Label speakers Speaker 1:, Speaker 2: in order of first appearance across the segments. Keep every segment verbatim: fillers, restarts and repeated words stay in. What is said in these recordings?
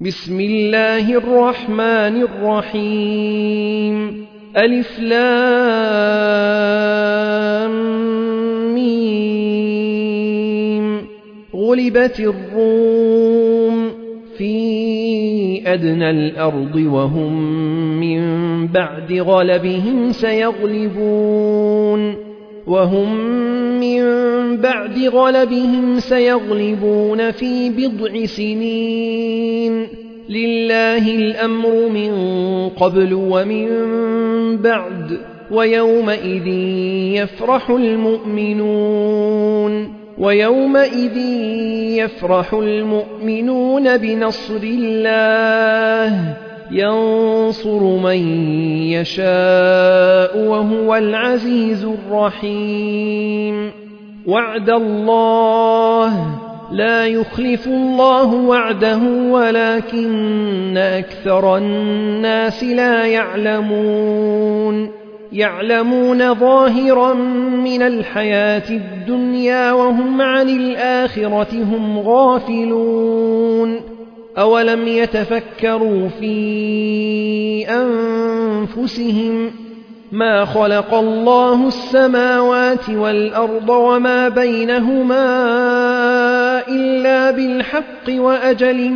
Speaker 1: بسم الله الرحمن الرحيم ألف لام ميم غلبت الروم في أدنى الأرض وهم من بعد غلبهم سيغلبون وهم من بعد غلبهم سيغلبون في بضع سنين لله الأمر من قبل ومن بعد ويومئذ يفرح المؤمنون ويومئذ يفرح المؤمنون بنصر الله ينصر من يشاء وهو العزيز الرحيم وعد الله لا يخلف الله وعده ولكن أكثر الناس لا يعلمون يعلمون ظاهرا من الحياة الدنيا وهم عن الآخرة هم غافلون أولم يتفكروا في أنفسهم ما خلق الله السماوات والأرض وما بينهما إلا بالحق وأجل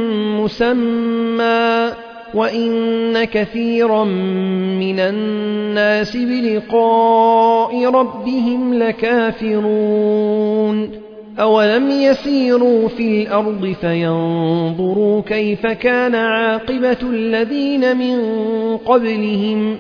Speaker 1: مسمى وإن كثيرا من الناس بلقاء ربهم لكافرون أولم يسيروا في الأرض فينظروا كيف كان عاقبة الذين من قبلهم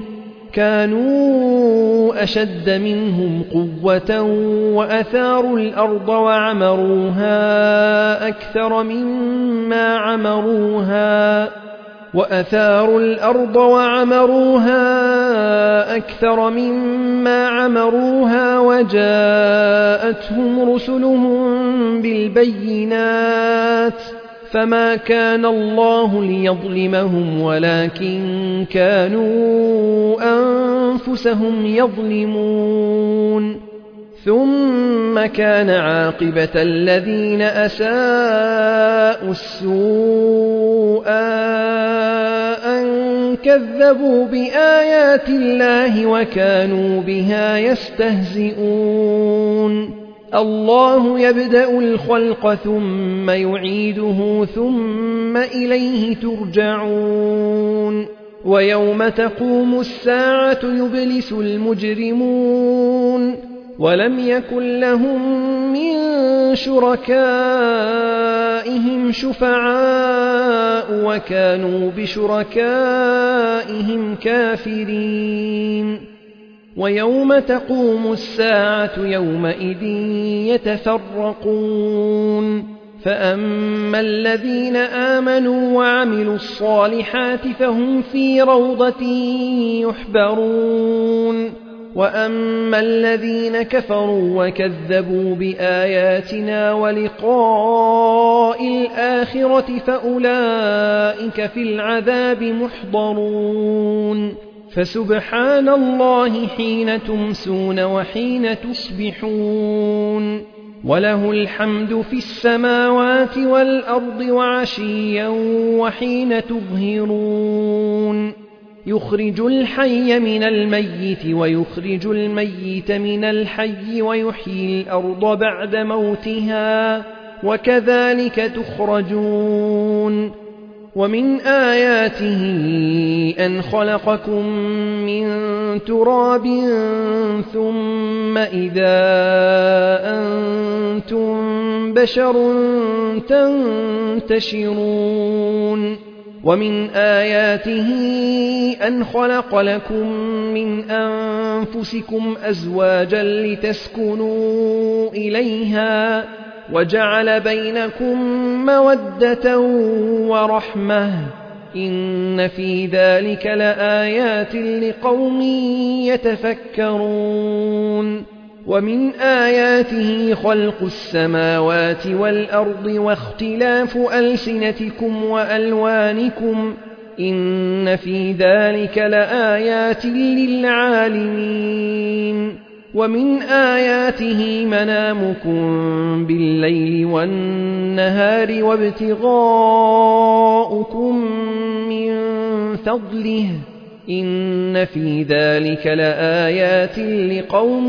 Speaker 1: كانوا أشد منهم قوة وأثاروا الأرض وعمروها أكثر مما عمروها وأثاروا الأرض وعمروها أكثر مما عمروها وجاءتهم رسلهم بالبينات فما كان الله ليظلمهم ولكن كانوا أنفسهم يظلمون ثم كان عاقبة الذين أساءوا السوء أن كذبوا بآيات الله وكانوا بها يستهزئون الله يبدأ الخلق ثم يعيده ثم إليه ترجعون ويوم تقوم الساعة يبلس المجرمون ولم يكن لهم من شركائهم شفعاء وكانوا بشركائهم كافرين ويوم تقوم الساعة يومئذ يتفرقون فأما الذين آمنوا وعملوا الصالحات فهم في روضة يحبرون وأما الذين كفروا وكذبوا بآياتنا ولقاء الآخرة فأولئك في العذاب محضرون فسبحان الله حين تمسون وحين تصبحون وله الحمد في السماوات والأرض وعشيا وحين تظهرون يخرج الحي من الميت ويخرج الميت من الحي ويحيي الأرض بعد موتها وكذلك تخرجون ومن آياته أن خلقكم من تراب ثم إذا أنتم بشر تنتشرون ومن آياته أن خلق لكم من أنفسكم أزواجا لتسكنوا إليها وجعل بينكم مودة ورحمة إن في ذلك لآيات لقوم يتفكرون ومن آياته خلق السماوات والأرض واختلاف ألسنتكم وألوانكم إن في ذلك لآيات للعالمين ومن آياته منامكم بالليل والنهار وابتغاؤكم فضله إن في ذلك لآيات لقوم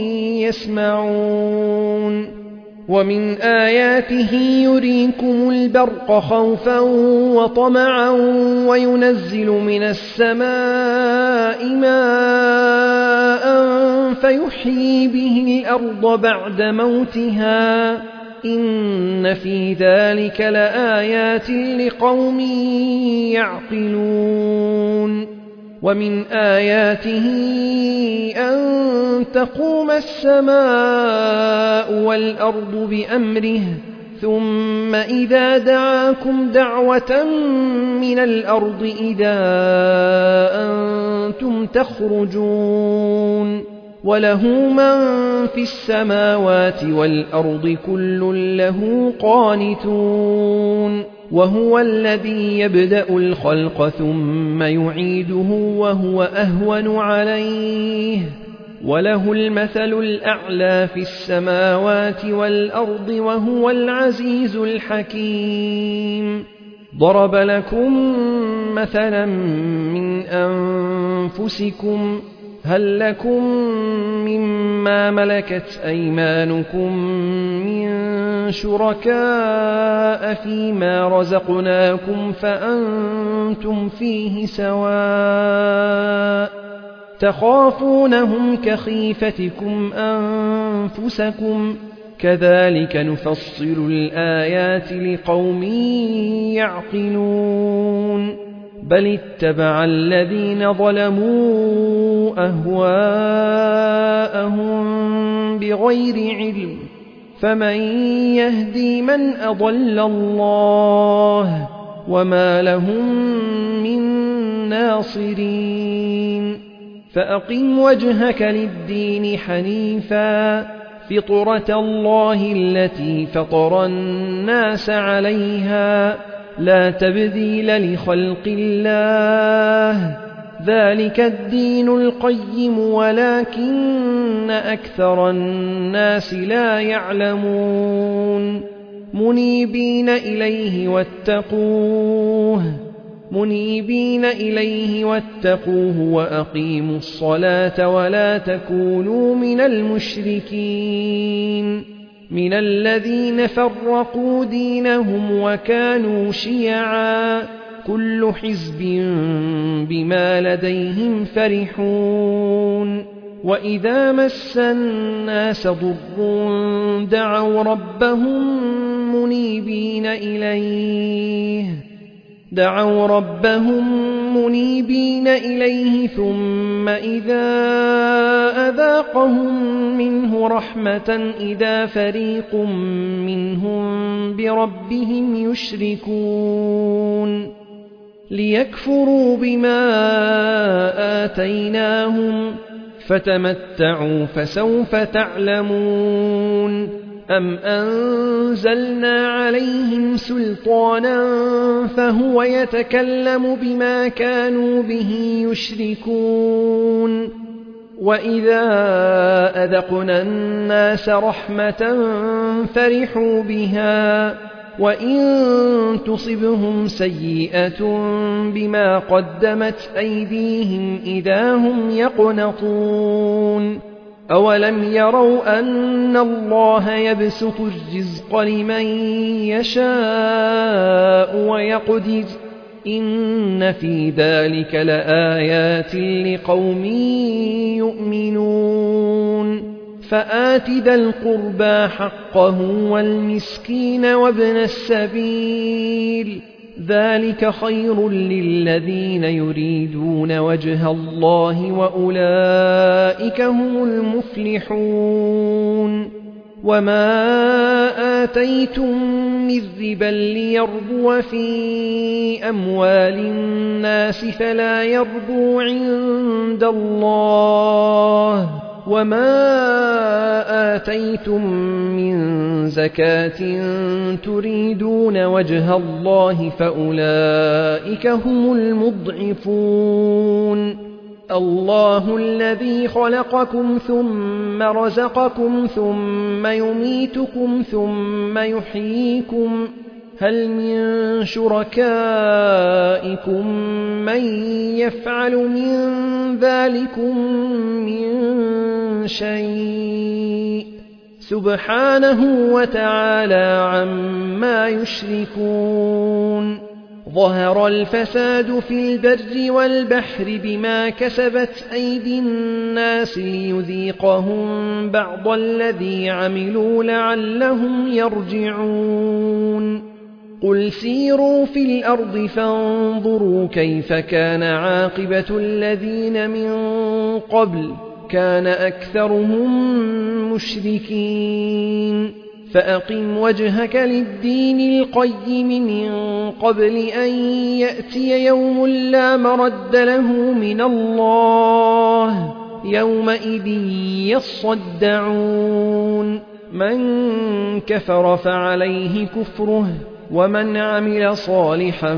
Speaker 1: يسمعون ومن آياته يريكم البرق خوفا وطمعا وينزل من السماء ماء فيحيي به الأرض بعد موتها إن في ذلك لآيات لقوم يعقلون ومن آياته أن تقوم السماء والأرض بأمره ثم إذا دعاكم دعوة من الأرض إذا أنتم تخرجون وله من في السماوات والأرض كل له قانتون وهو الذي يبدأ الخلق ثم يعيده وهو أهون عليه وله المثل الأعلى في السماوات والأرض وهو العزيز الحكيم ضرب لكم مثلا من أنفسكم هل لكم مما ملكت أيمانكم من شركاء فيما رزقناكم فأنتم فيه سواء تخافونهم كخيفتكم أنفسكم كذلك نفصل الآيات لقوم يعقلون بل اتبع الذين ظلموا أهواءهم بغير علم فمن يهدي من أضل الله وما لهم من ناصرين فأقم وجهك للدين حنيفا فطرة الله التي فطر الناس عليها لا تبديل لخلق الله ذلك الدين القيم ولكن أكثر الناس لا يعلمون منيبين إليه واتقوه منيبين إليه واتقوه وأقيموا الصلاة ولا تكونوا من المشركين من الذين فرقوا دينهم وكانوا شيعا كل حزب بما لديهم فرحون وإذا مس الناس ضر دعوا ربهم منيبين إليه دعوا ربهم منيبين إليه ثم إذا أذاقهم منه رحمة إذا فريق منهم بربهم يشركون ليكفروا بما آتيناهم فتمتعوا فسوف تعلمون أم أنزلنا عليهم سلطانا فهو يتكلم بما كانوا به يشركون وإذا أذقنا الناس رحمة فرحوا بها وإن تصبهم سيئة بما قدمت أيديهم إذا هم يقنطون أولم يروا أن الله يبسط الرزق لمن يشاء ويقدر إن في ذلك لآيات لقوم يؤمنون فآت ذا القربى حقه والمسكين وابن السبيل ذلك خير للذين يريدون وجه الله وأولئك هم المفلحون وما آتيتم من ربا ليربو في أموال الناس فلا يربو عند الله وما آتيتم من زكاة تريدون وجه الله فأولئك هم المضعفون الله الذي خلقكم ثم رزقكم ثم يميتكم ثم يحييكم هل من شركائكم من يفعل من ذلكم من شيء سبحانه وتعالى عما يشركون ظهر الفساد في البر والبحر بما كسبت أيدي الناس ليذيقهم بعض الذي عملوا لعلهم يرجعون قل سيروا في الأرض فانظروا كيف كان عاقبة الذين من قبل كان أكثرهم مشركين فأقم وجهك للدين القيم من قبل أن يأتي يوم لا مرد له من الله يومئذ يصدعون من كفر فعليه كفره ومن عمل صالحا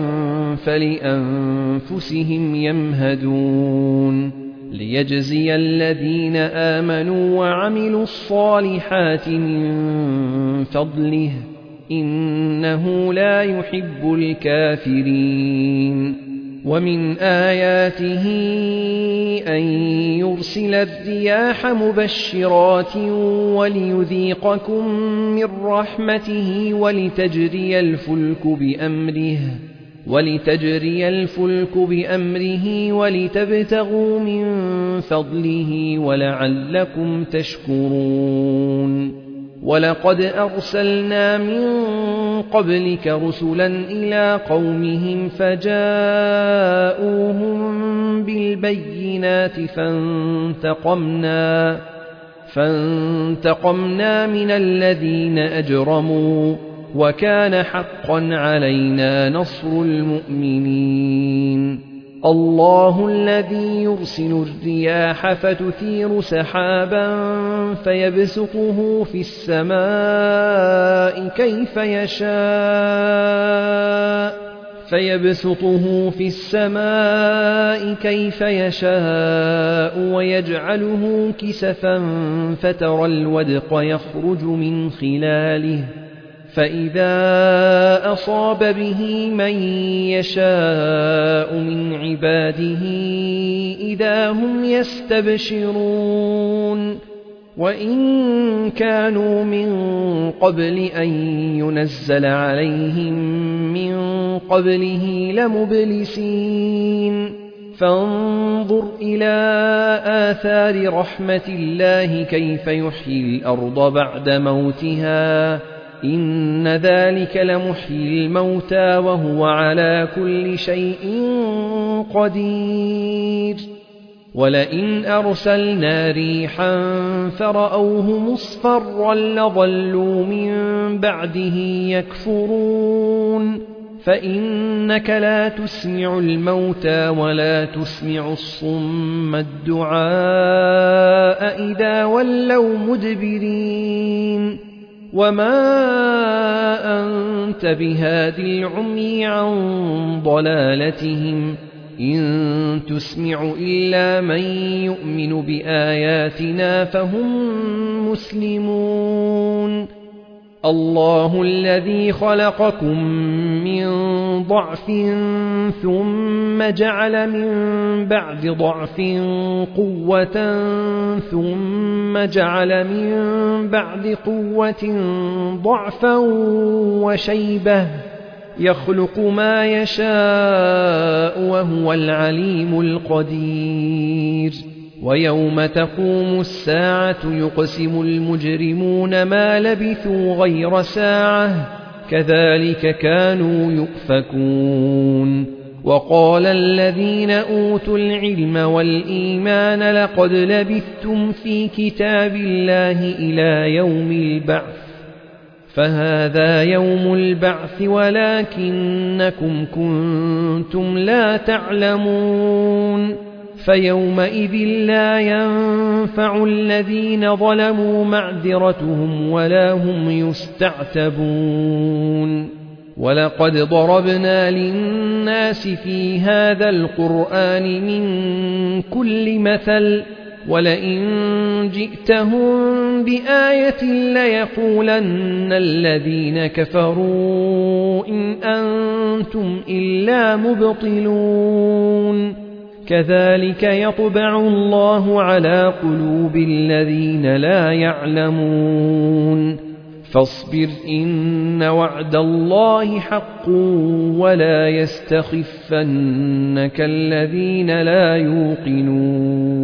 Speaker 1: فلأنفسهم يمهدون ليجزي الذين آمنوا وعملوا الصالحات من فضله إنه لا يحب الكافرين ومن آياته أن يرسل الرياح مبشرات وليذيقكم من رحمته ولتجري الفلك بأمره ولتجري الفلك بأمره ولتبتغوا من فضله ولعلكم تشكرون ولقد أرسلنا من قبلك رسلا إلى قومهم فجاءوهم بالبينات فانتقمنا فانتقمنا من الذين أجرموا وكان حقا علينا نصر المؤمنين الله الذي يرسل الرياح فتثير سحابا فيبسطه في السماء كيف يشاء فيبسطه في السماء كيف يشاء ويجعله كسفا فترى الودق يخرج من خلاله فإذا أصاب به من يشاء من عباده إذا هم يستبشرون وإن كانوا من قبل أن ينزل عليهم من قبله لمبلسين فانظر إلى آثار رحمة الله كيف يحيي الأرض بعد موتها إن ذلك لمحيي الموتى وهو على كل شيء قدير ولئن أرسلنا ريحا فرأوه مصفرا لظلوا من بعده يكفرون فإنك لا تسمع الموتى ولا تسمع الصم الدعاء إذا ولوا مدبرين وما أنت بهاد العمي عن ضلالتهم إن تسمع إلا من يؤمن بآياتنا فهم مسلمون الله الذي خلقكم من ضعف ثم جعل من بعد ضعف قوة ثم جعل من بعد قوة ضعفا وشيبة يخلق ما يشاء وهو العليم القدير ويوم تقوم الساعة يقسم المجرمون ما لبثوا غير ساعة كذلك كانوا يؤفكون وقال الذين أوتوا العلم والإيمان لقد لبثتم في كتاب الله إلى يوم البعث فهذا يوم البعث ولكنكم كنتم لا تعلمون فيومئذ لا ينفع الذين ظلموا معذرتهم ولا هم يستعتبون ولقد ضربنا للناس في هذا القرآن من كل مثل ولئن جئتهم بآية ليقولن الذين كفروا إن أنتم إلا مبطلون كذلك يطبع الله على قلوب الذين لا يعلمون فاصبر إن وعد الله حق ولا يستخفنك الذين لا يوقنون